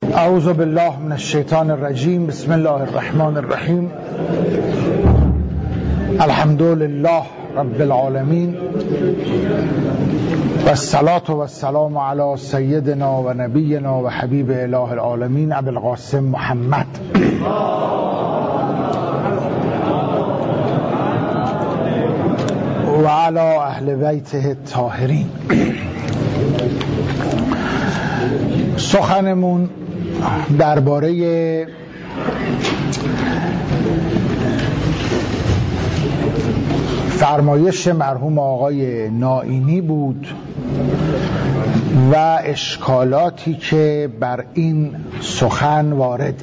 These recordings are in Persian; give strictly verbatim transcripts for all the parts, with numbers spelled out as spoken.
اعوذ بالله من الشیطان الرجیم. بسم الله الرحمن الرحیم. الحمد لله رب العالمین و الصلاة و السلام علی سیدنا و نبینا و حبیب اله العالمین ابی القاسم محمد و علی اهل بیته الطاهرین. سخنمون درباره فرمایش مرحوم آقای نائینی بود و اشکالاتی که بر این سخن وارده.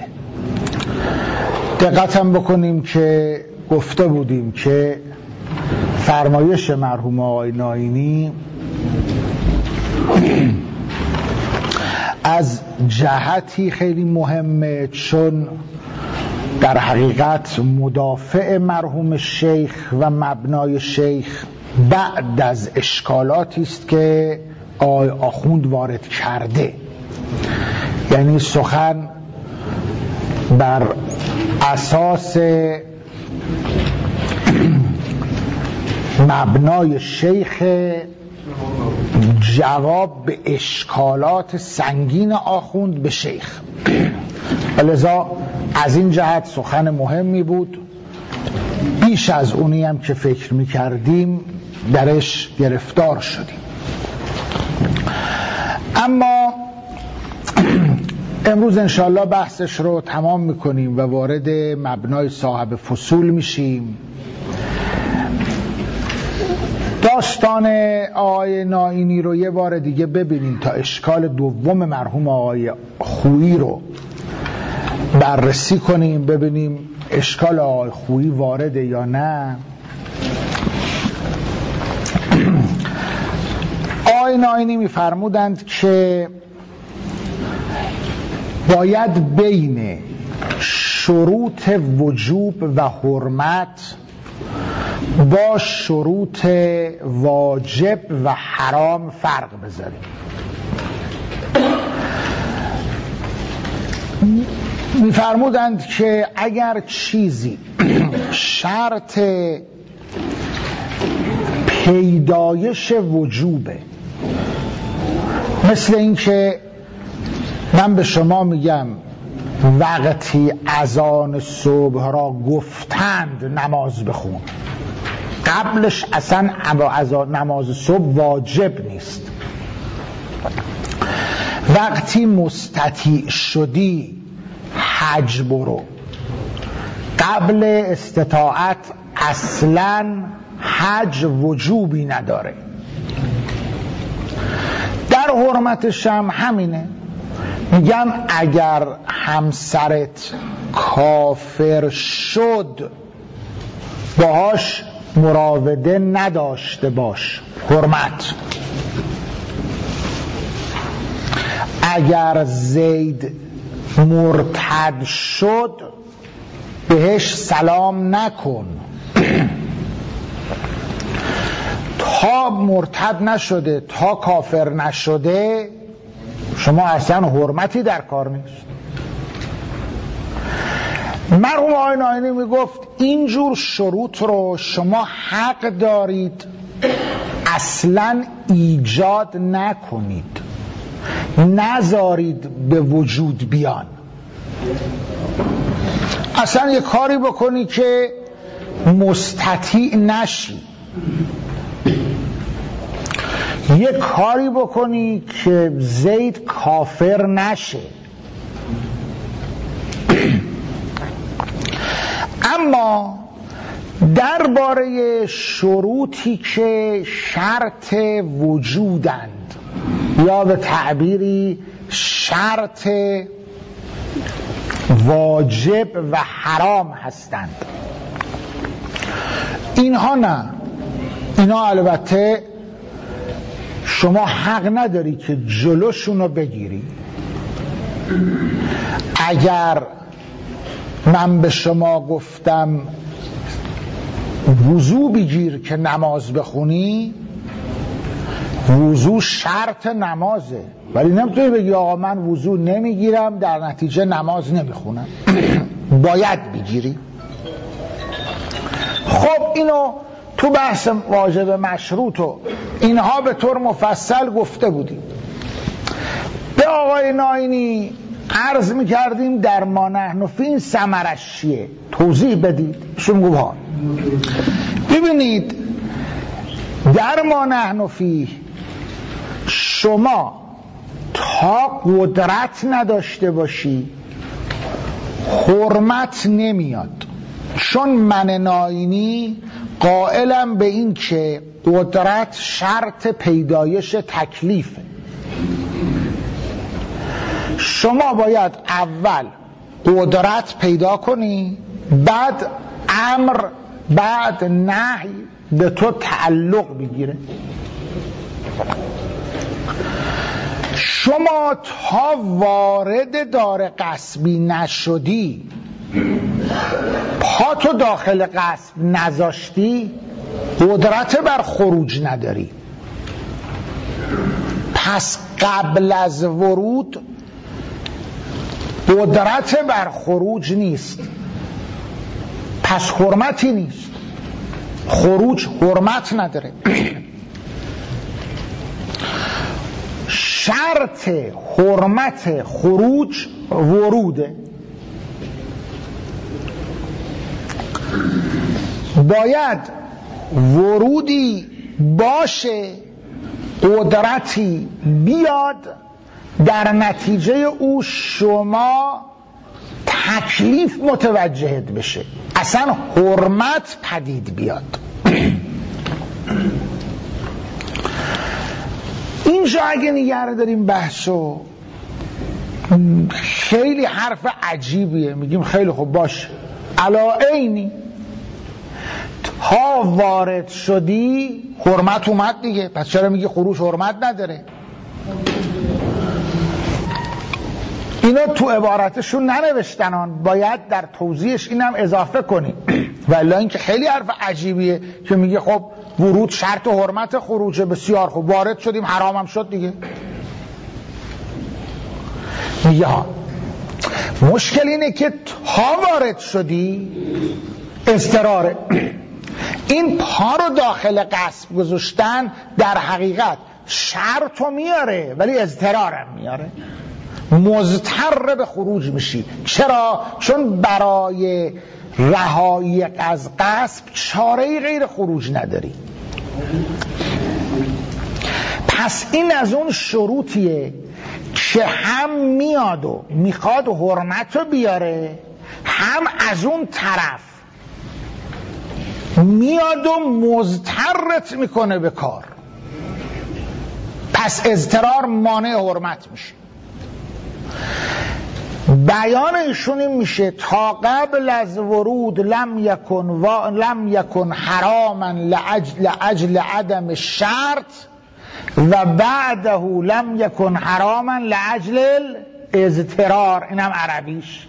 دقتم بکنیم که گفته بودیم که فرمایش مرحوم آقای نائینی از جهتی خیلی مهمه، چون در حقیقت مدافع مرحوم شیخ و مبنای شیخ بعد از اشکالاتی است که آقای آخوند وارد کرده. یعنی سخن بر اساس مبنای شیخ، جواب به اشکالات سنگین آخوند به شیخ. لذا از این جهت سخن مهمی بود، بیش از اونی هم که فکر میکردیم درش گرفتار شدیم. اما امروز انشاءالله بحثش رو تمام میکنیم و وارد مبنای صاحب فصول میشیم. داستان آقای نائینی رو یه بار دیگه ببینیم تا اشکال دوم مرحوم آقای خویی رو بررسی کنیم، ببینیم اشکال آقای خویی وارده یا نه. آقای نائینی می‌فرمودند که باید بین شروط وجوب و حرمت با شروط واجب و حرام فرق بذاریم. می‌فرمودند که اگر چیزی شرط پیدایش وجوبه، مثل این که من به شما میگم وقتی اذان صبح را گفتند نماز بخون، قبلش اصلا نماز صبح واجب نیست. وقتی مستطیع شدی حج برو، قبل استطاعت اصلا حج وجوبی نداره. در حرمتش هم همینه. میگم اگر همسرت کافر شد باهاش مراوده نداشته باش، حرمت. اگر زید مرتد شد بهش سلام نکن تا مرتد نشده، تا کافر نشده شما اصلا حرمتی در کار نیست. مرحوم آقای نائینی میگفت اینجور شروط رو شما حق دارید اصلا ایجاد نکنید، نذارید به وجود بیان. اصلا یه کاری بکنی که مستطیع نشی، یه کاری بکنی که زید کافر نشه. اما درباره شروطی که شرط وجودند یا به تعبیری شرط واجب و حرام هستند، اینها نه، اینا البته شما حق نداری که جلوشون رو بگیری. اگر من به شما گفتم وضو بگیر که نماز بخونی، وضو شرط نمازه، ولی نمیتونی بگی آقا من وضو نمیگیرم در نتیجه نماز نمیخونم. باید بگیری. خب اینو تو بحث واجب مشروط و اینها به طور مفصل گفته بودیم. به آقای ناینی عرض میکردیم در ما نحن فی این ثمرش چیه، توضیح بدید. شما گفت ها ببینید در ما نحن فی شما تا قدرت نداشته باشی حرمت نمیاد، چون من ناینی قائلم به این که قدرت شرط پیدایش تکلیفه. شما باید اول قدرت پیدا کنی، بعد امر، بعد نهی به تو تعلق بگیره. شما تا وارد دار غصبی نشدی، پا تو داخل غصب نذاشتی، قدرت بر خروج نداری. پس قبل از ورود قدرت بر خروج نیست، پس حرمتی نیست. خروج حرمت نداره. شرط حرمت خروج وروده. باید ورودی باشه، قدرتی بیاد، در نتیجه او شما تکلیف متوجهت بشه، اصلا حرمت پدید بیاد. اینجا اگه نگه داریم بحثو، خیلی حرف عجیبیه. میگیم خیلی خوب باشه، علا عینی تا وارد شدی حرمت اومد دیگه، پس چرا میگی خروج حرمت نداره؟ اینا تو عبارتشون ننوشتنان، باید در توضیحش اینم اضافه کنی. ولی اینکه خیلی حرف عجیبیه که میگه خب ورود شرط و حرمت خروجه. بسیار خوب، وارد شدیم حرامم شد دیگه. میگه ها مشکل اینه که تا وارد شدی اضطراره. این پا رو داخل غصب گذاشتن در حقیقت شرط رو میاره ولی اضطرارم میاره، مضطر به خروج میشی. چرا؟ چون برای رهایی از غصب چاره‌ای غیر خروج نداری. پس این از اون شروطیه که هم میاد و میخواد حرمت رو بیاره، هم از اون طرف میاد و مضطرت میکنه به کار. پس اضطرار مانع حرمت میشه. بیان ایشون این میشه تا قبل از ورود لم یکن و لم یکن حراما لعجل اجل عدم شرط و بعده لم یکن حراما لعجل اضطرار. اینم عربیش،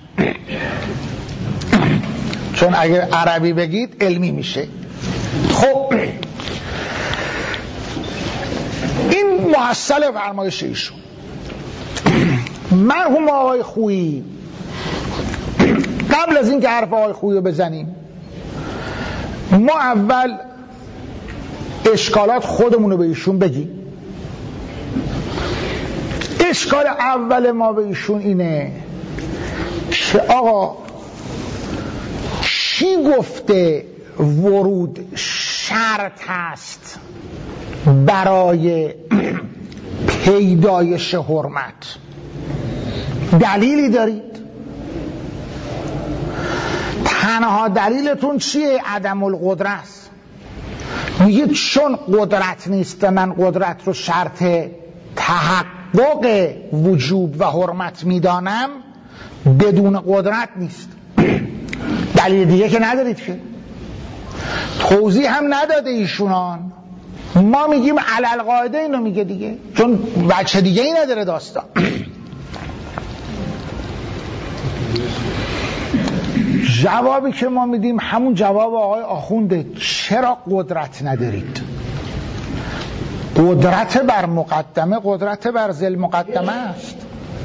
چون اگه عربی بگید علمی میشه. خب این محصل فرمایش ایشون. مرحوم آقای خویی قبل از این که حرف آقای خویی رو بزنیم، ما اول اشکالات خودمون رو به ایشون بگیم. اشکال اول ما به ایشون اینه که آقا چی گفته ورود شرط هست برای پیدایش حرمت؟ دلیلی دارید؟ تنها دلیلتون چیه؟ عدم القدرت است. میگید چون قدرت نیست من قدرت رو شرط تحقق وجوب و حرمت میدانم، بدون قدرت نیست. دلیل دیگه که ندارید که، توضیح هم نداده ایشونان. ما میگیم علل قاعده اینو میگه دیگه، چون بچه دیگه ای نداره داستان. جوابی که ما میدیم همون جواب آقای آخونده. چرا قدرت ندارید؟ قدرت بر مقدمه قدرت بر ذل مقدمه است.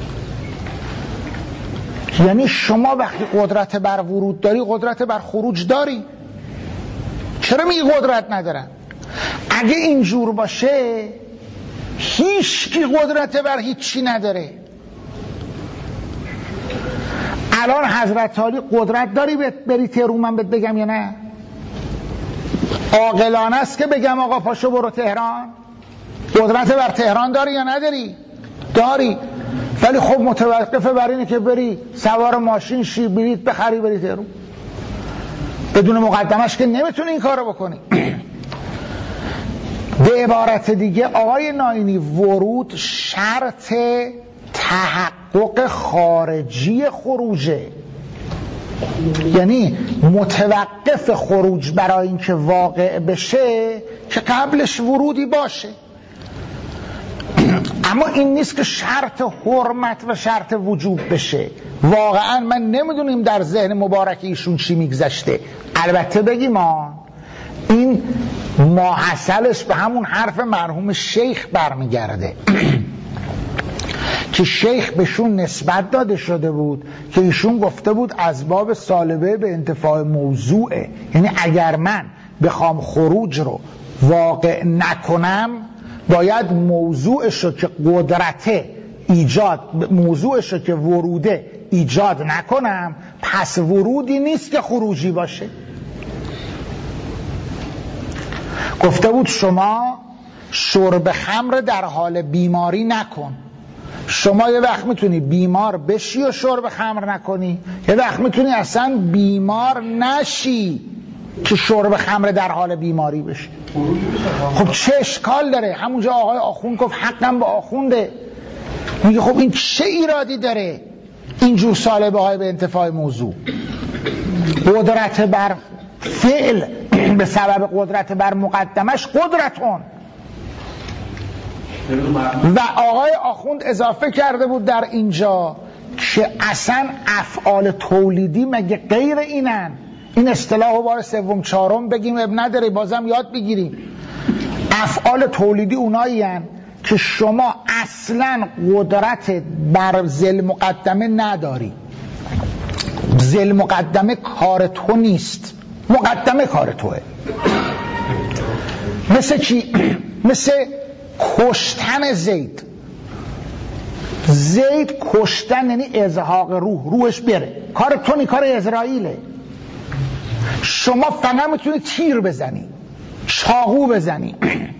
یعنی شما وقتی قدرت بر ورود داری قدرت بر خروج داری. چرا میگی قدرت ندارن؟ اگه اینجور باشه هیچ کی قدرت بر هیچی نداره. الان حضرت علی قدرت داری بری تهران من بهت بگم یا نه؟ عاقلانه است که بگم آقا پاشو برو تهران؟ قدرت بر تهران داری یا نداری؟ داری. ولی خب متوقفه بر اینه که بری سوار ماشین شی بلیط بخری بری تهران. بدون مقدمش که نمیتونی این کارو بکنی. به عبارت دیگه آقای ناینی ورود شرط تحقق خارجی خروجه. یعنی متوقف خروج برای اینکه واقع بشه که قبلش ورودی باشه. اما این نیست که شرط حرمت و شرط وجوب بشه. واقعا من نمیدونیم در ذهن مبارک ایشون چی میگذشته. البته بگیم ما این ماحصلش به همون حرف مرحوم شیخ برمیگرده که شیخ بهشون نسبت داده شده بود که ایشون گفته بود اسباب سالبه به انتفاع موضوعه. یعنی اگر من بخوام خروج رو واقع نکنم باید موضوعش رو که قدرت ایجاد موضوعش رو که وروده ایجاد نکنم، پس ورودی نیست که خروجی باشه. گفته بود شما شرب خمر در حال بیماری نکن. شما یه وقت میتونی بیمار بشی و شرب خمر نکنی، یه وقت میتونی اصلا بیمار نشی که شرب خمر در حال بیماری بشی. خب چه اشکال داره؟ همونجا آقای آخوند گفت حقم با آخونده. میگه خب این چه ایرادی داره اینجور سالبه های به انتفاع موضوع؟ قدرت بر فعل به سبب قدرت بر مقدمش قدرتون. و آقای آخوند اضافه کرده بود در اینجا که اصلا افعال تولیدی مگه غیر اینن؟ این اصطلاح رو بار سوم چهارم بگیم اب نداره، بازم یاد بگیریم. افعال تولیدی اونایی هن که شما اصلا قدرت بر ذل مقدمه نداری. ذل مقدمه کار تو نیست، مقدمه کار توه. مثل چی؟ مثل کشتن زید. زید کشتن یعنی ازحاق روح، روحش بره. کار تو نی، کار اسرائیله. شما فقط میتونی تیر بزنی، چاقو بزنی.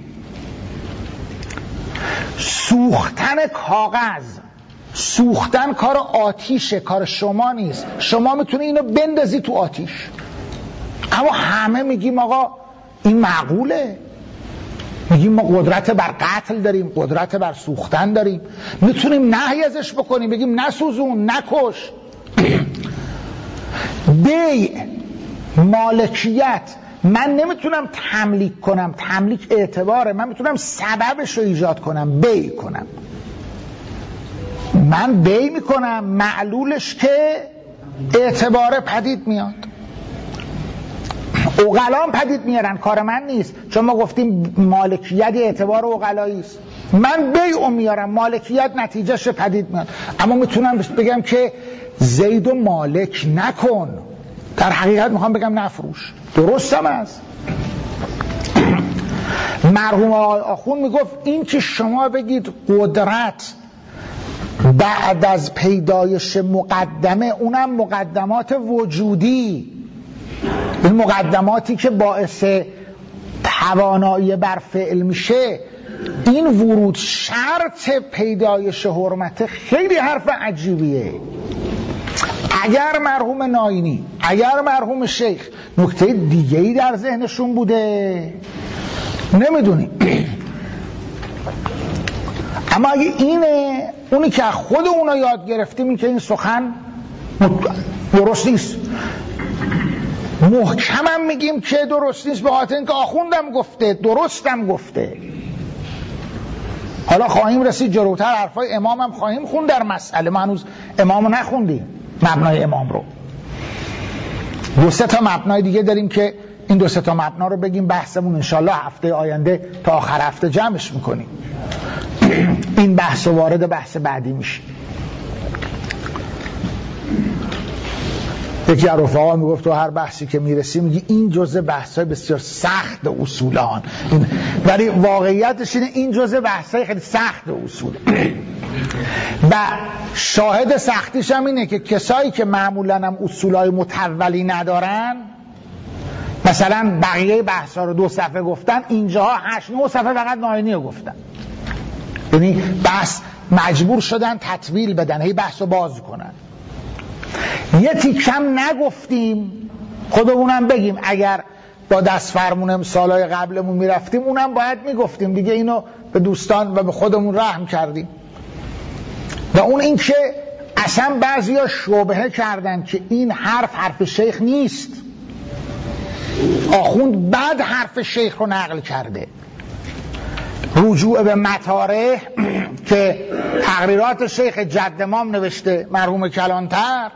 سوختن کاغذ، سوختن کار آتیشه، کار شما نیست. شما میتونی اینو بندازی تو آتیش. اما همه میگیم آقا این معقوله. میگیم ما قدرت بر قتل داریم، قدرت بر سوختن داریم، میتونیم نهی ازش بکنیم، بگیم نسوزون، نکش. بیع، مالکیت، من نمیتونم تملیک کنم، تملیک اعتباره، من میتونم سببش رو ایجاد کنم، بیع کنم. من بیع میکنم، معلولش که اعتباره پدید میاد. عقلان پدید میارن، کار من نیست، چون ما گفتیم مالکیت اعتبار عقلایی است. من بیع میارم، مالکیت نتیجهش پدید میاد. اما میتونم بگم که زیدو مالک نکن، در حقیقت میخوام بگم نفروش. درستم است. مرحوم آقای آخوند میگفت این که شما بگید قدرت بعد از پیدایش مقدمه، اونم مقدمات وجودی، این مقدماتی که باعث توانایی بر فعل میشه، این ورود شرط پیدایش حرمت، خیلی حرف عجیبیه. اگر مرحوم ناینی، اگر مرحوم شیخ نکته دیگه‌ای در ذهنشون بوده نمیدونیم، اما اگه اینه، اونی که خود اونا یاد گرفتیم، این که این سخن درست نیست. محکمم میگیم که درست نیست به خاطر اینکه آخوندم گفته، درستم گفته. حالا خواهیم رسید جلوتر، حرفای امام هم خواهیم خوند در مسئله. ما هنوز امامو نخوندیم، مبنای امام رو. دو سه تا مبنای دیگه داریم که این دو سه تا مبنا رو بگیم، بحثمون انشالله هفته آینده تا آخر هفته جمعش میکنیم. این بحث وارد بحث بعدی میشه. یکی از رفقا میگفت تو هر بحثی که میرسی میگی این جزء بحثای بسیار سخت اصولان، این ولی واقعیتش اینه این جزء بحثای خیلی سخت اصول. و شاهد سختیش هم اینه که کسایی که معمولا هم اصولای متولی ندارن، مثلا بقیه بحثا رو دو صفحه گفتن، اینجاها هشت نه صفحه فقط ناینی رو گفتن، یعنی بحث مجبور شدن تطویل بدن، هی بحث رو باز کنن. یه تیکم نگفتیم خودمونم بگیم، اگر با دست فرمون امسالای قبلمون میرفتیم اونم باید میگفتیم دیگه، اینو به دوستان و به خودمون رحم کردیم. و اون این که اصلا بعضیا شبهه کردن که این حرف حرف شیخ نیست، آخوند بعد حرف شیخ رو نقل کرده، رجوع به مطارح که تقریرات شیخ جد امام نوشته مرحوم کلانتر،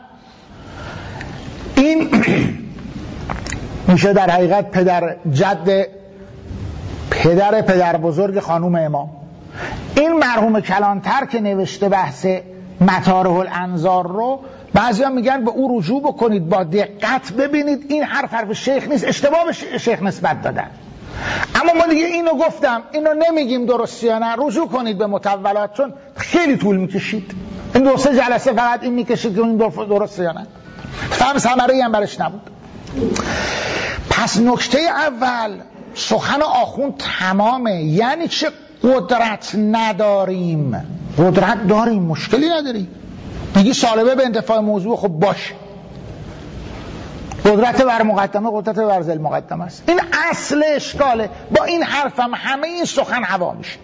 این میشه در حقیقت پدر جد پدر پدر بزرگ خانوم امام. این مرحوم کلانتر که نوشته بحث مطارح الانظار رو، بعضی ها میگن به او رجوع بکنید، با دقت ببینید این حرف حرف شیخ نیست، اشتباه به شیخ نسبت دادن. اما ما دیگه اینو گفتم، اینو نمیگیم درست یا نه، رجوع کنید به متولات، چون خیلی طول میکشید. این دو سه جلسه فقط این میکشید که این درست یا نه، هم ثمره‌ای هم برش نبود. پس نکته اول سخن آخوند تمامه. یعنی چه قدرت نداریم؟ قدرت داریم، مشکلی نداریم. میگی سالبه به انتفاع موضوع، خب باش، قدرت بر مقدمه قدرت بر ذل مقدمه است. این اصل اشکاله. با این حرفم همه این سخن هوا میشه.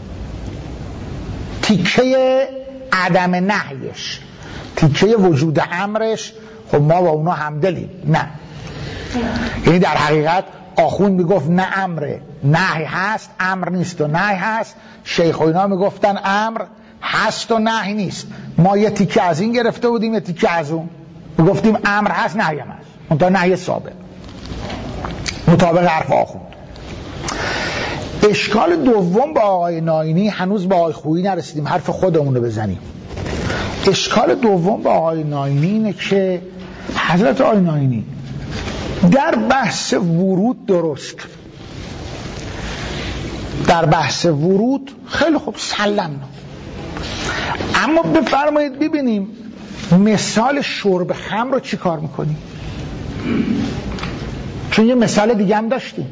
تیکه عدم نهیش، تیکه وجود امرش، خب ما با اونا همدلیم. نه، یعنی در حقیقت آخوند میگفت نه امره، نهی هست، امر نیست و نهی هست. شیخ و اینا میگفتن امر هست و نهی نیست. ما یه تیکه از این گرفته بودیم، یه تیکه از اون، میگفتیم امر هست نهی هم هست، اون تا نهی ثابت مطابق حرف آخوند. اشکال دوم با آقای ناینی، هنوز با آقای خویی نرسیدیم، حرف خودمون رو بزنیم. اشکال دوم با آقای ناینی اینه که حضرت آقای ناینی در بحث ورود درست، در بحث ورود خیلی خوب سلم، اما بفرمایید ببینیم مثال شرب خمر رو چی کار میکنیم؟ چون یه مثال دیگه هم داشتیم.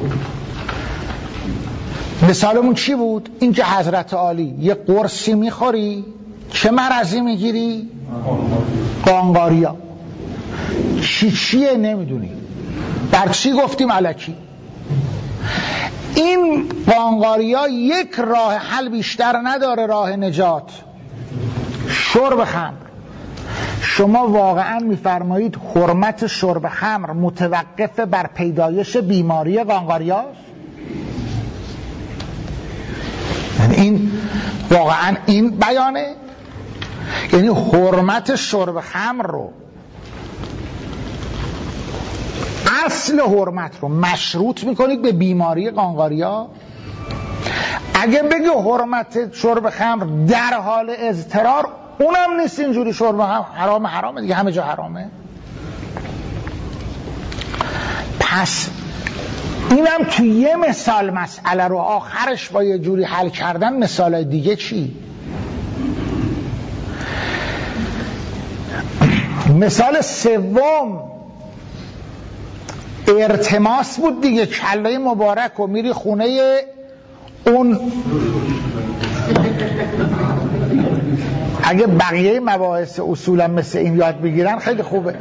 مثالمون چی بود؟ این که حضرت عالی یه قرصی میخوری، چه مرضی میگیری؟ قانقاریا. چی چیه نمیدونی، بر چی گفتیم الکی. این قانقاریا یک راه حل بیشتر نداره، راه نجات شرب خمر. شما واقعا میفرمایید حرمت شرب خمر متوقف بر پیدایش بیماری قانقاریاست؟ یعنی این واقعا این بیانه؟ یعنی حرمت شرب خمر رو، اصل حرمت رو مشروط میکنید به بیماری قانقاریا؟ اگه بگی حرمت شرب خمر در حال اضطرار، اونم نیست اینجوری، شرب خمر حرام حرامه دیگه، همه جا حرامه. پس اینم توی یه مثال مسئله رو آخرش با یه جوری حل کردن. مثال دیگه چی؟ مثال سوم ارتماس بود دیگه. کله مبارک و میری خونه اون، اگه بقیه مباحث اصولا مثل این یاد بگیرن خیلی خوبه.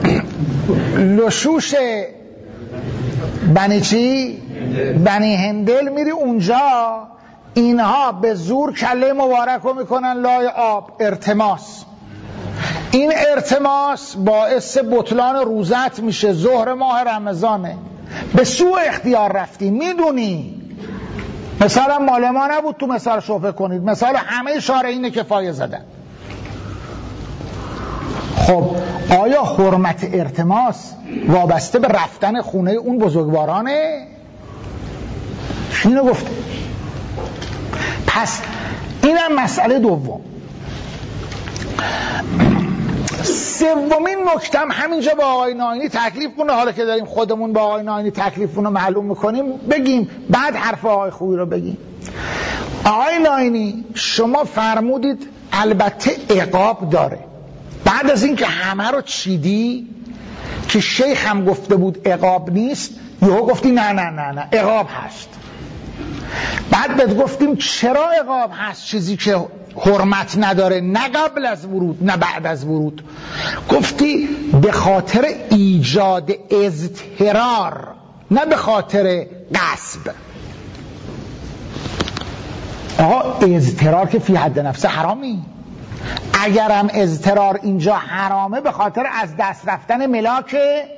لشوش بنی چی؟ بنی هندل، میری اونجا، اینها به زور کله مبارک رو میکنن لای آب، ارتماس. این ارتماس باعث بطلان روزت میشه، ظهر ماه رمضانه، به سوء اختیار رفتی، میدونی. مثلا مال ما نبود تو مثال شوفه کنید، مثال همه شارعین کفایه زدن. خب آیا حرمت ارتماس وابسته به رفتن خونه اون بزرگوارانه؟ اینو گفته. پس اینم مسئله دوم. سومین نکته هم همینجا با آقای ناینی تکلیف کنه. حالا که داریم خودمون با آقای ناینی تکلیفونو معلوم میکنیم بگیم، بعد حرف آقای خویی رو بگیم. آقای ناینی شما فرمودید البته عقاب داره، بعد از اینکه همه رو چیدی که شیخ هم گفته بود عقاب نیست، یهو گفتی نه نه نه نه عقاب هست. بعد بهت گفتیم چرا عقاب هست چیزی که حرمت نداره، نه قبل از ورود نه بعد از ورود. گفتی به خاطر ایجاد اضطرار، نه به خاطر غصب. آقا اضطرار که فی حد نفسه حرامی. اگرم اضطرار اینجا حرامه به خاطر از دست رفتن ملاک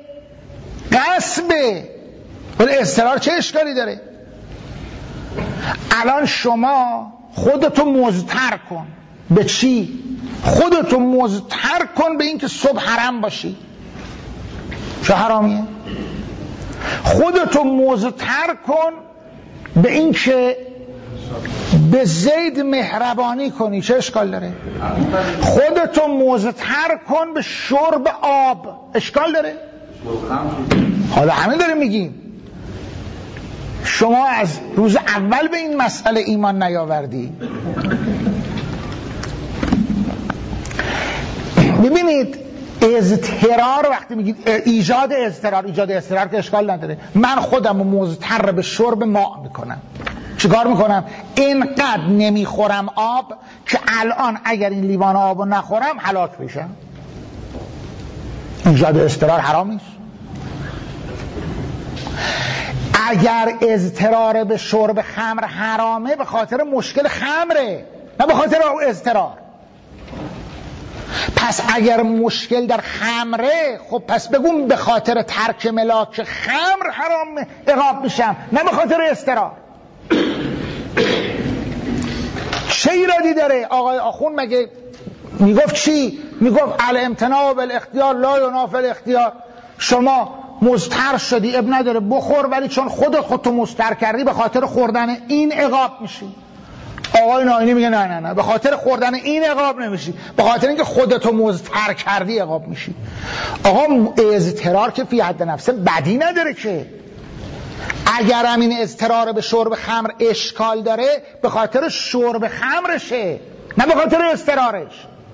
غصبه، ولی اضطرار چه اشکالی داره؟ الان شما خودتو مضطر کن به چی؟ خودتو مضطر کن به اینکه صبح حرم باشی، چه حرامیه؟ خودتو مضطر کن به اینکه به زید مهربانی کنی، چه اشکال داره؟ خودتو مضطر کن به شرب آب، اشکال داره؟ حالا همین داریم میگیم. شما از روز اول به این مسئله ایمان نیاوردی. ببینید اضطرار، وقتی میگید ایجاد اضطرار، ایجاد اضطرار که اشکال نداره. من خودم مضطر به شرب ماء میکنم، چیکار میکنم؟ اینقدر نمیخورم آب که الان اگر این لیوان آبو نخورم هلاک میشم. ایجاد اضطرار حرام نیست. اگر اضطرار به شرب خمر حرامه به خاطر مشکل خمره، نه به خاطر اضطرار. پس اگر مشکل در خمره، خب پس بگم به خاطر ترک ملاک خمر حرام عقاب میشم، نه به خاطر اضطرار. چه ایرادی داره؟ آقای آخوند مگه میگفت چی؟ میگفت الامتناع بالاختیار لا ینافی الاختیار. شما مضطر شدی اب نداره بخور، ولی چون خودت خودتو مضطر کردی به خاطر خوردن این عقاب میشی. آقای ناینی میگه نه نه نه، به خاطر خوردن این عقاب نمیشی، به خاطر اینکه خودتو مضطر کردی عقاب میشی. آقا اضطرار که فی حد نفسه بدی نداره که. اگر هم این اضطرار به شرب خمر اشکال داره به خاطر شرب خمرشه، نه به خاطر اضطرارش.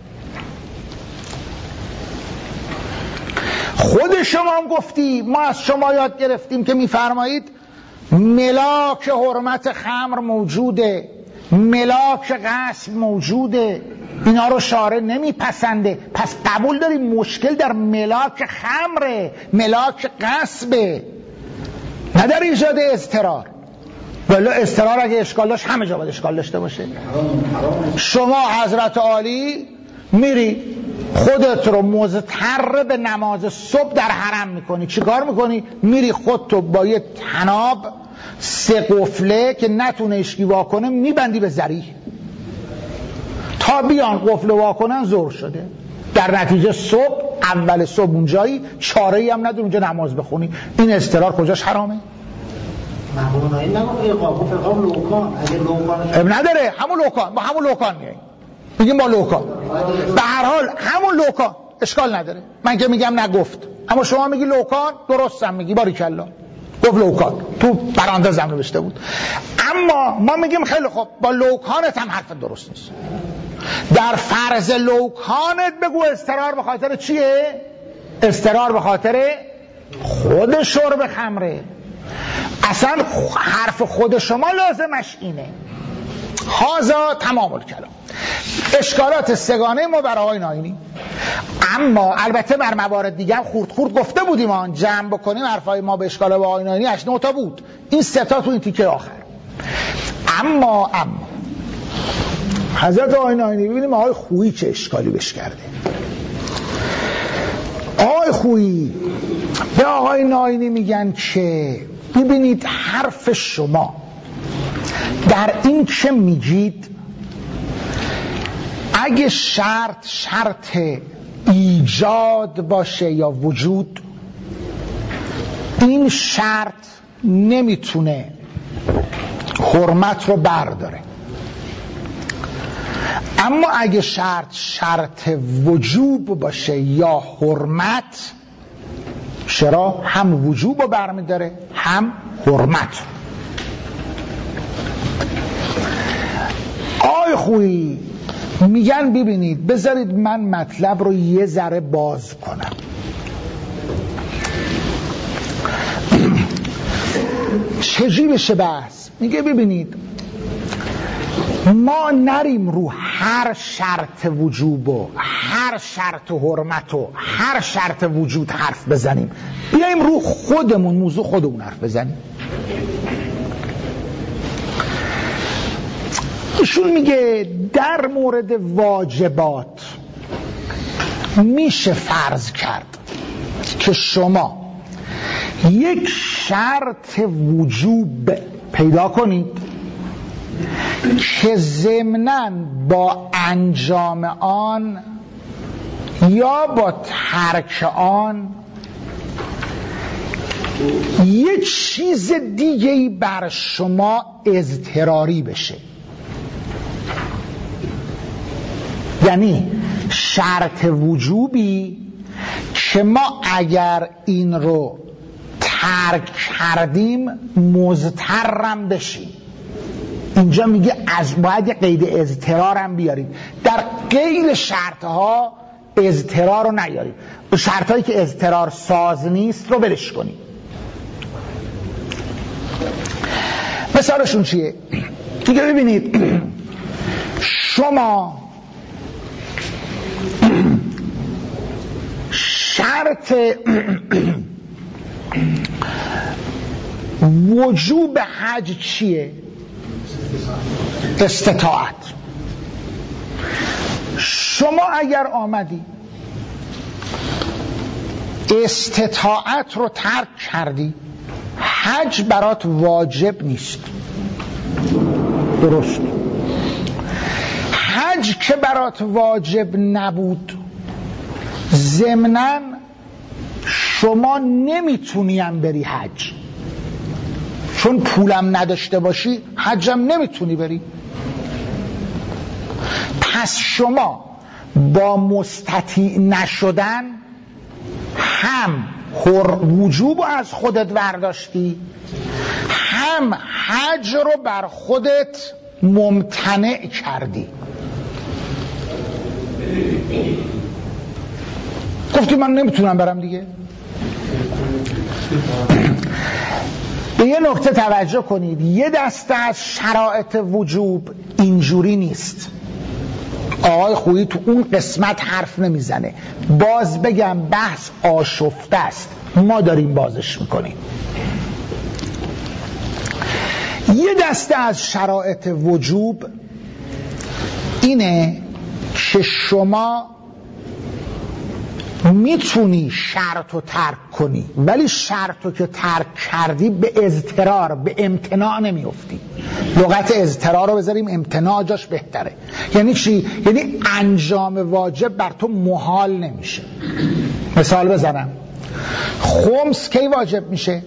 خود شما هم گفتی، ما از شما یاد گرفتیم که میفرمایید ملاک حرمت خمر موجوده، ملاک غصب موجوده، اینا رو شارع نمیپسنده. پس قبول داریم مشکل در ملاک خمره، ملاک غصبه، نه در ایجاد اضطرار. ولی اضطرار اگه اشکال داشت همه جا باید اشکال داشته باشه. شما حضرت عالی میری خودت رو مضطر به نماز صبح در حرم میکنی، چیکار میکنی؟ میری خودتو با یه طناب سه قفله که نتونه اشکی واکنه میبندی به ذریح تا بیان قفله واکنن ظهر شده. در نتیجه صبح اول صبح اونجایی چاره‌ای هم نداری اونجا نماز بخونی. این اضطرار کجاش حرامه؟ مامون این نگفت عقاب، گفت عقاب لوکان. اگه لوکان اب نداره، همون لوکان، با همون لوکان میاییم میگیم با لوکان. به هر حال همون لوکان اشکال نداره. من که میگم نگفت، اما شما میگی لوکان، درستم میگی، باریکلا گفت لوکان، تو برانداز هم نوشته بود. اما ما میگیم خیلی خوب با لوکانت هم حرف درست نیست. در فرض لوکانت بگو اضطرار به خاطر چیه؟ اضطرار به خاطر خود شرب خمره. اصلا حرف خود شما لازمش اینه. هازا تمام الکلام. اشکالات سگانه ما برای آقای ناینی. اما البته بر موارد دیگه هم خورد خورد گفته بودیم، آن جمع بکنیم حرفای ما به اشکال با آقای ناینی هشت نه تا بود، این سه تا تو این تیکه آخر. اما اما حضرت آقای ناینی ببینیم آقای خویی چه اشکالی بش کرده. آقای خویی به آقای ناینی میگن که ببینید حرف شما در این که میگید اگه شرط شرط ایجاد باشه یا وجود، این شرط نمیتونه حرمت رو برداره. اما اگه شرط شرط وجوب باشه یا حرمت، چرا هم وجوب رو برمیداره هم حرمت. آی خویی میگن ببینید، بذارید من مطلب رو یه ذره باز کنم. چجوری بشه بحث؟ میگه ببینید، ما نریم رو هر شرط وجوب و هر شرط حرمت و هر شرط وجود حرف بزنیم، بیاییم رو خودمون، موضوع خودمون حرف بزنیم. ایشون میگه در مورد واجبات میشه فرض کرد که شما یک شرط وجوب پیدا کنید که ضمناً با انجام آن یا با ترک آن یک چیز دیگه‌ای بر شما اضطراری بشه. یعنی شرط وجوبی که ما اگر این رو ترک کردیم مضطرم بشیم. اینجا میگه از باید یه قید اضطرارم بیاریم. در غیر شرطها اضطرار رو نیاریم، شرطهایی که اضطرار ساز نیست رو بلش کنیم. مثالشون چیه؟ دیگه ببینید، شما شرط وجوب حج چیه؟ استطاعت. شما اگر آمدی استطاعت رو ترک کردی، حج برات واجب نیست. درست. حج که برات واجب نبود، ضمناً شما نمیتونیم بری حج، چون پولم نداشته باشی حجم نمیتونی بری. پس شما با مستطیع نشدن هم وجوب از خودت برداشتی، هم حج رو بر خودت ممتنع کردی. گفتی من نمیتونم برم دیگه. به یه نکته توجه کنید، یه دسته از شرایط وجوب اینجوری نیست. آقای خویی تو اون قسمت حرف نمیزنه. باز بگم بحث آشفته است، ما داریم بازش میکنیم. یه دسته از شرایط وجوب اینه که شما میتونی شرط رو ترک کنی، ولی شرط رو که ترک کردی به اضطرار، به امتناع نمیفتی. لغت اضطرار رو بذاریم، امتناع جاش بهتره. یعنی چی؟ یعنی انجام واجب بر تو محال نمیشه. مثال بزنم، خمس کی واجب میشه؟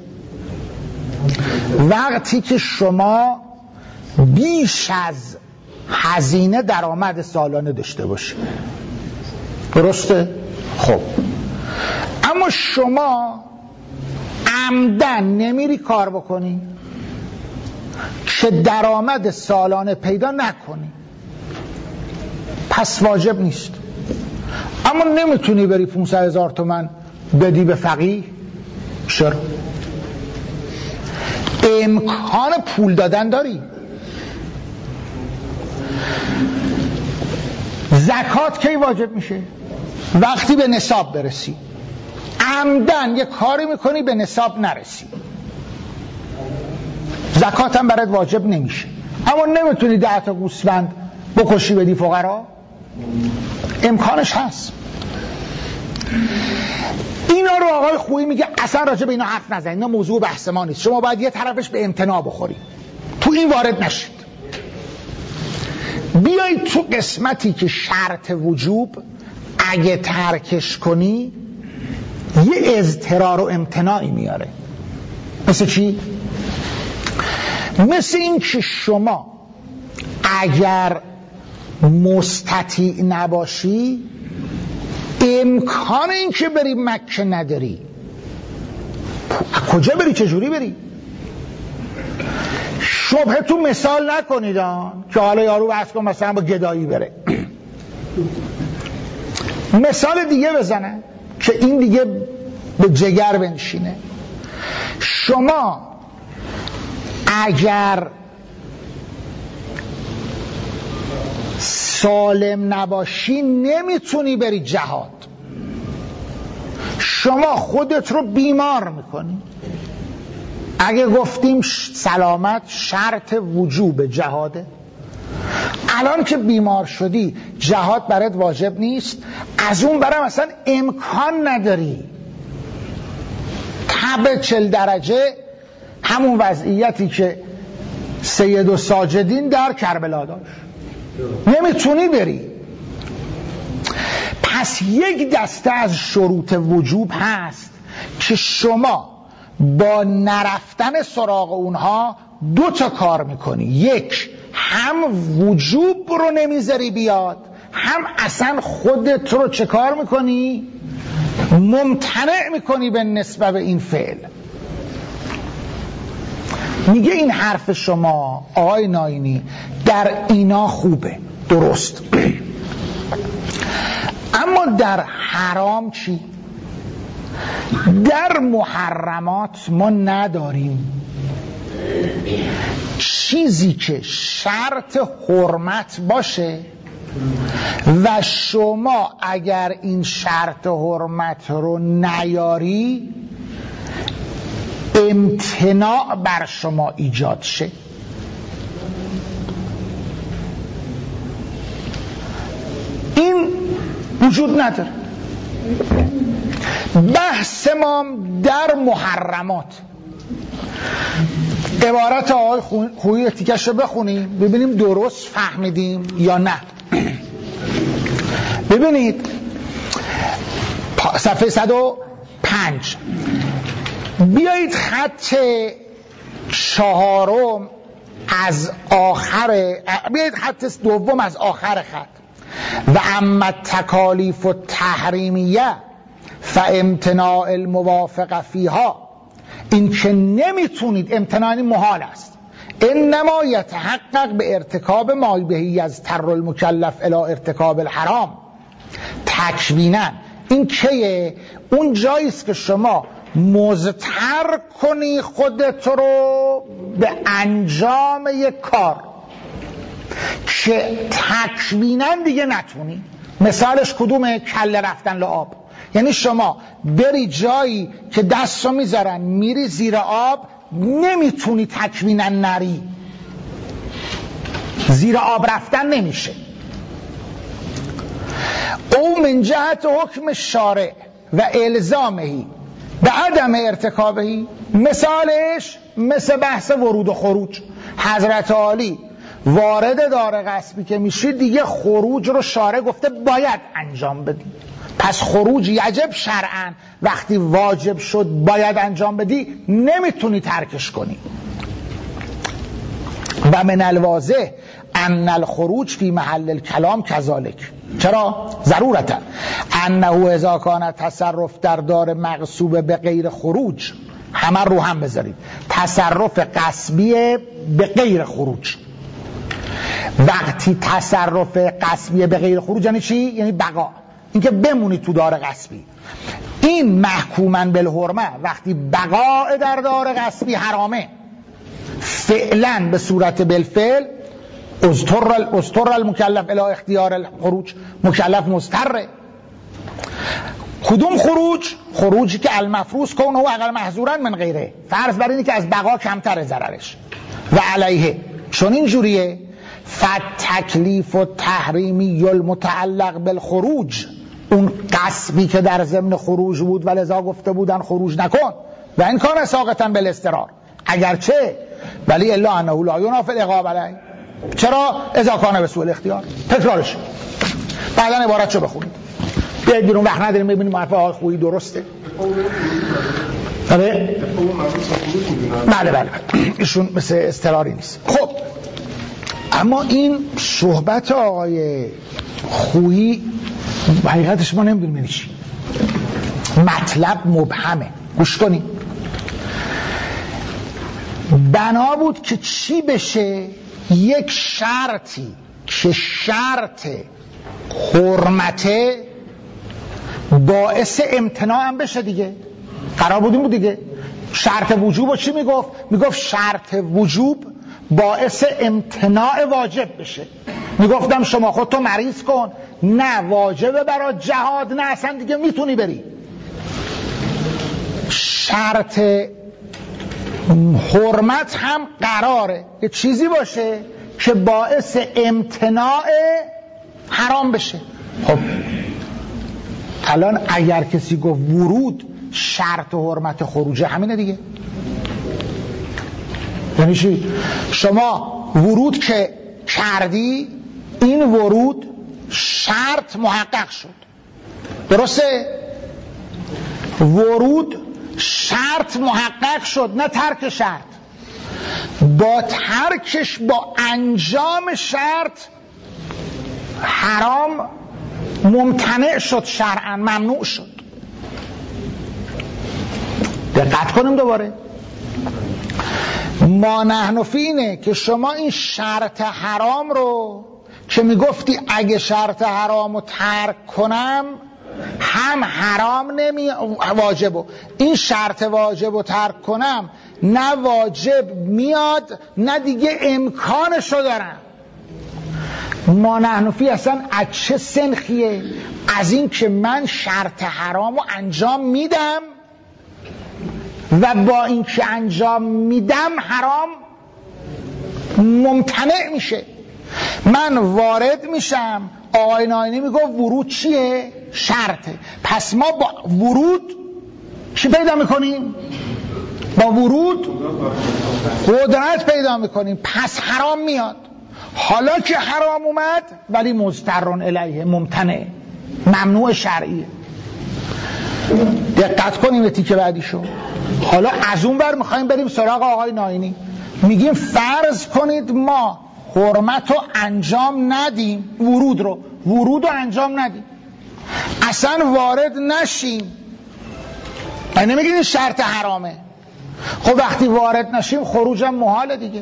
وقتی که شما بیش از هزینه درآمد سالانه داشته باشی. درسته؟ خب اما شما عمدن نمیری کار بکنی که درآمد سالانه پیدا نکنی، پس واجب نیست. اما نمیتونی بری پانصد هزار تومن بدی به فقیه. چرا؟ امکان پول دادن داری. زکات کی واجب میشه؟ وقتی به نصاب برسی. عمدن یه کاری میکنی به نصاب نرسی، زکات هم برات واجب نمیشه. اما نمیتونی ده تا گوسفند بکشی بدی فقرا، امکانش هست. اینا رو آقای خویی میگه اصلا راجع به اینا حرف نزنید، اینا موضوع بحث ما نیست. شما باید یه طرفش به امتناع بخوری، تو این وارد نشید. بیایید تو قسمتی که شرط وجوب اگه ترکش کنی یه اضطرار و امتناعی میاره. مثل چی؟ مثل این که شما اگر مستطیع نباشی امکان این که بری مکه نداری. کجا بری؟ چجوری بری؟ شبه تو مثال نکنید که حالا یارو بحث کن مثلا با گدایی بره. مثال دیگه بزنه که این دیگه به جگر بنشینه. شما اگر سالم نباشی نمیتونی بری جهاد. شما خودت رو بیمار میکنی. اگه گفتیم سلامت شرط وجوب جهاده، الان که بیمار شدی جهاد برات واجب نیست، از اون برم اصلا امکان نداری. تب چل درجه، همون وضعیتی که سید و ساجدین در کربلا داشت، نمیتونی بری. پس یک دسته از شروط وجوب هست که شما با نرفتن سراغ اونها دو تا کار میکنی. یک، هم وجوب رو نمیذاری بیاد، هم اصلا خودت رو چه کار میکنی؟ ممتنع میکنی به نسبت به این فعل. میگه این حرف شما آقای ناینی در اینا خوبه، درست، اما در حرام چی؟ در محرمات ما نداریم چیزی که شرط حرمت باشه و شما اگر این شرط حرمت رو نیاری امتناع بر شما ایجاد شه. این وجود نداره. بحث ما در محرمات. عبارت آقای خویی تیکش رو بخونیم ببینیم درست فهمیدیم یا نه. ببینید صفحه صد و پنج، بیایید خط چهارم از آخر، بیایید خط دوم از آخر خط. و اما تکالیف و تحریمیه فامتناع الموافقه فیها، این که نمیتونید، امتناعی محال است، انما یتحقق به ارتکاب ما بهی از تر المکلف الی ارتکاب الحرام تکوینا. این که اون جاییست که شما مضطر کنی خودت رو به انجام یک کار که تکوینا دیگه نتونی. مثالش کدومه؟ کله رفتن لعاب. یعنی شما بری جایی که دستو میذارن میری زیر آب، نمیتونی تکوینا نری، زیر آب رفتن نمیشه. او من جهت حکم شارع و الزامهی به عدم ارتکابهی، مثالش مثل بحث ورود و خروج. حضرت عالی وارد دار غصبی که میشی دیگه خروج رو شارع گفته باید انجام بدی، پس خروج یجب شرعاً وقتی واجب شد باید انجام بدی، نمیتونی ترکش کنی. و من الواضح ان الخروج فی محل الکلام کذالک. چرا؟ ضرورتا انه اذا کان تصرف در دار مغصوب به غیر خروج، همه رو هم بذارید، تصرف غصبی به غیر خروج. وقتی تصرف غصبی به غیر خروج یعنی چی؟ یعنی بقا، اینکه بمونی تو دار غصبی. این محکومن بالحرمه، وقتی بقا در دار غصبی حرامه، فعلا به صورت بالفعل استر استر المکلف الی اختیار الخروج، مکلف مضطره. کدوم خروج؟ خروجی که المفروض کنه و اقل محظورا من غیره، فرض بر اینه که از بقا کمتر ضررش. و علیه چون این جوریه فتکلیف و تحریمی المتعلق بالخروج، اون قصبی که در ضمن خروج بود و لذا گفته بودن خروج نکن و این کار ساقطن بالاضطرار، اگرچه ولی الا انه لا ینافی العقاب علیه. چرا؟ اذا کان به سوء الاختیار. تکرارش بعدن عبارت چو بخونید. بیایید بیرون، وقت نداریم ببینیم حرف آقای خویی درسته. بله بله بله ایشون مثل اضطراری نیست. خب اما این صحبت آقای خویی حقیقتش ما نمیدونیم یعنی چی، مطلب مبهمه. گوش کنیم. بنا بود که چی بشه؟ یک شرطی که شرط حرمته باعث امتناع هم بشه دیگه. قرار بودیم بود دیگه شرط وجوب رو چی میگفت؟ میگفت شرط وجوب باعث امتناع واجب بشه. میگفتم شما خودتو مریض کن، نه واجبه برای جهاد، نه اصلا دیگه میتونی بری. شرط حرمت هم قراره یه چیزی باشه که باعث امتناع حرام بشه. خب الان اگر کسی گفت ورود شرط حرمت خروجه، همینه دیگه. یعنی چی؟ شما ورود که کردی، این ورود شرط محقق شد، درسته؟ ورود شرط محقق شد، نه ترک شرط. با ترکش، با انجام شرط حرام ممتنع شد، شرعاً ممنوع شد. دقت کنیم دوباره. ما نحن فی اینه که شما این شرط حرام رو که میگفتی اگه شرط حرام رو ترک کنم هم حرام نمی واجبو، این شرط واجب رو ترک کنم نه واجب میاد نه دیگه امکانشو دارم. ما نحن فی اصلا از چه سنخیه؟ از این که من شرط حرام رو انجام میدم و با این که انجام میدم حرام ممتنع میشه. من وارد میشم، آقای ناینی میگه ورود چیه؟ شرطه. پس ما با ورود چی پیدا میکنیم؟ با ورود قدرت پیدا میکنیم، پس حرام میاد. حالا که حرام اومد ولی مضطرون الیه، ممتنع، ممنوع شرعیه. دقت کنیم تیکه بعدیشو. حالا از اون بر میخوایم بریم سراغ آقای ناینی. میگیم فرض کنید ما حرمت رو انجام ندیم، ورود رو ورود رو انجام ندیم، اصلا وارد نشیم. من نمیگیم این شرط حرامه. خب وقتی وارد نشیم خروجم محاله دیگه.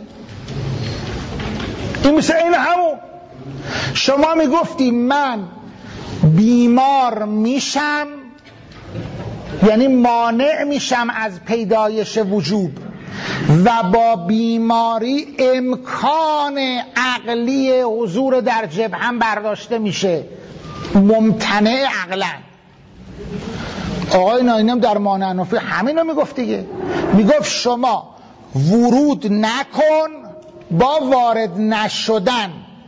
این مثل این همون شما میگفتی من بیمار میشم، یعنی مانع میشم از پیدایش وجوب و با بیماری امکان عقلی حضور در جبهه برداشته میشه، ممتنع عقلا. آقای ناینی در مانعنفی همین رو میگفت دیگه. میگفت شما ورود نکن، با وارد نشدن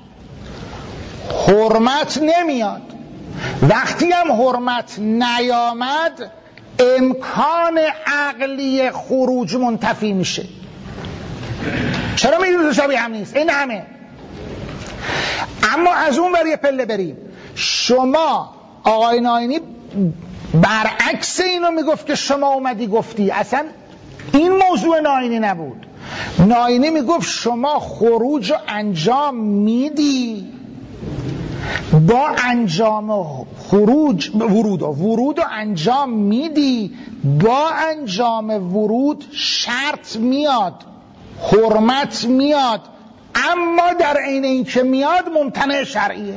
حرمت نمیاد. وقتی هم حرمت نیامد امکان عقلی خروج منتفی میشه. چرا میدونید شبیه هم نیست؟ این همه. اما از اون ور یه پله بریم. شما آقای ناینی برعکس اینو میگفت که شما اومدی گفتی، اصلا این موضوع ناینی نبود. ناینی میگفت شما خروج رو انجام میدی، با انجام خروج ورود ورود رو انجام میدی، با انجام ورود شرط میاد، حرمت میاد، اما در عین این که میاد ممتنع شرعیه.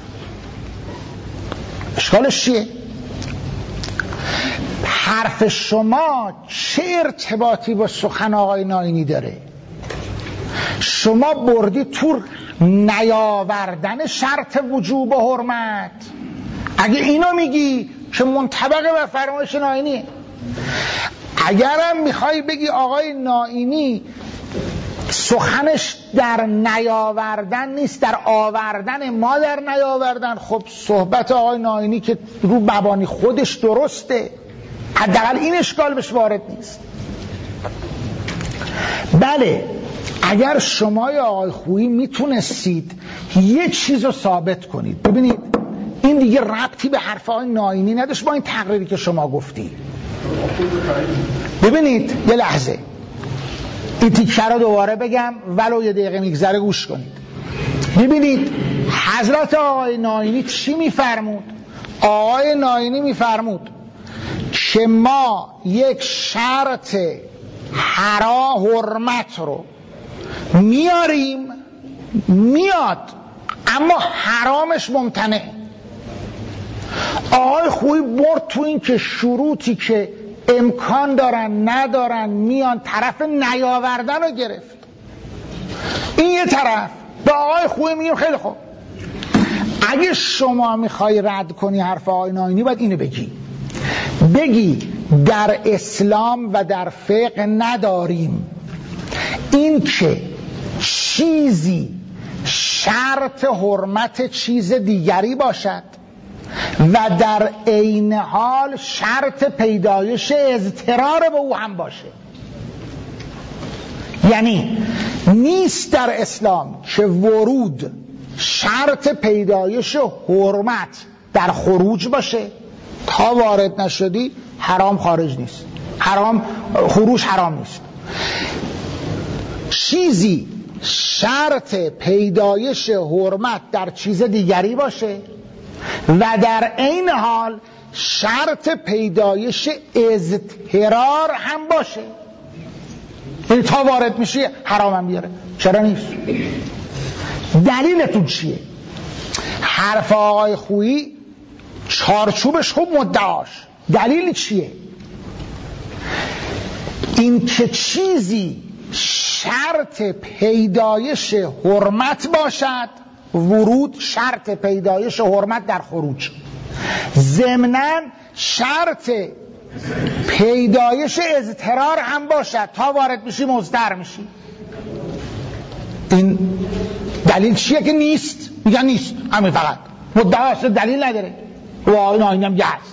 اشکالش چیه؟ حرف شما چه ارتباطی با سخن آقای ناینی داره؟ شما بردی تو نیاوردن شرط وجوب و حرمت. اگه اینو میگی که منطبق به فرمایش ناینیه. اگرم میخوای بگی آقای ناینی سخنش در نیاوردن نیست، در آوردن، ما در نیاوردن، خب صحبت آقای ناینی که رو مبانی خودش درسته، حداقل این اشکال بهش وارد نیست. بله اگر شما یا آقای خویی میتونستید یه چیز رو ثابت کنید، ببینید این این دیگه ربطی به حرفای ناینی نداشت با این تقریری که شما گفتی. ببینید یه لحظه این تیکه رو دوباره بگم ولو یه دقیقه میگذره گوش کنید. ببینید حضرت آقای ناینی چی میفرمود؟ آقای ناینی میفرمود که ما یک شرط حرا حرمت رو میاریم، میاد اما حرامش ممتنع. آقای خویی برد تو این که شروطی که امکان دارن ندارن میان طرف نیاوردن رو گرفت. این یه طرف. به آقای خویی میگیم خیلی خوب، اگه شما میخوای رد کنی حرف آقای ناینی باید اینو بگی بگی در اسلام و در فقه نداریم این که چیزی شرط حرمت چیز دیگری باشد و در عین حال شرط پیدایش اضطرار به او هم باشه. یعنی نیست در اسلام که ورود شرط پیدایش حرمت در خروج باشه، تا وارد نشدی حرام خارج نیست، حرام خروج حرام نیست. چیزی شرط پیدایش حرمت در چیز دیگری باشه و در عین حال شرط پیدایش اضطرار هم باشه، یعنی تا وارد میشی حرام هم بیاره. چرا نیست؟ دلیلتون چیه؟ حرف آقای خویی چارچوبش خوب مدعاش، دلیل چیه؟ این که چیزی شرط پیدایش حرمت باشد، ورود شرط پیدایش حرمت در خروج، ضمناً شرط پیدایش اضطرار هم باشد، تا وارد میشی مضطر میشی. این دلیل چیه که نیست؟ میگن نیست، همین فقط مدعاست، دلیل نداره. و آقای ناینی هم هست.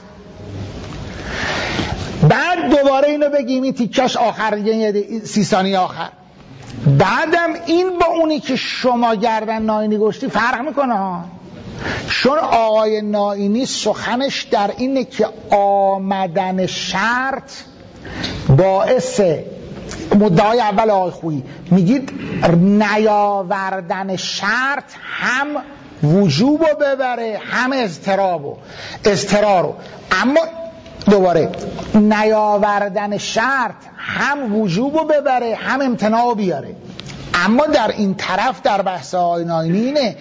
بعد دوباره اینو بگیم این تیکش آخر، یعنی سی ثانیه آخر، بعدم این با اونی که شما گردن ناینی گشتی فرق میکنه ها. چون آقای ناینی سخنش در اینه که آمدن شرط باعث، مدعای اول آقای خویی میگید نیاوردن شرط هم وجوبو ببره هم اضطرابو اضطرارو، اما دوباره نیاوردن شرط هم وجوبو ببره هم امتناعو بیاره. اما در این طرف در بحث آقای ناینی اینه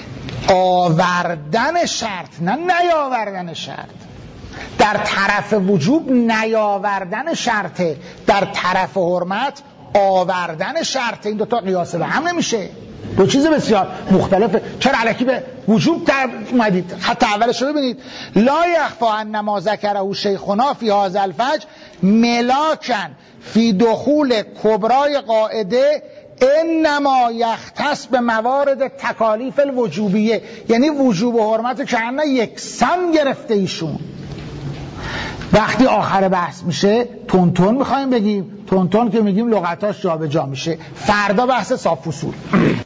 آوردن شرط نه نیاوردن شرط. در طرف وجوب نیاوردن شرطه، در طرف حرمت آوردن شرطه. این دوتا قیاسه به هم نمیشه، دو چیز بسیار مختلفه. چرا الکی به وجوب در اومدید؟ حتی اولش رو ببینید، لا یخفی ان ما ذکره شیخنا فی هذا الفجر ملاکن فی دخول کبرای قاعده انما یختص به موارد تکالیف الوجوبیه. یعنی وجوب و حرمت که نه یکسان گرفته ایشون. وقتی آخر بحث میشه تون تون میخوایم بگیم، تون تون که میگیم لغتاش جا به جا میشه. فردا بحث صاف اصول.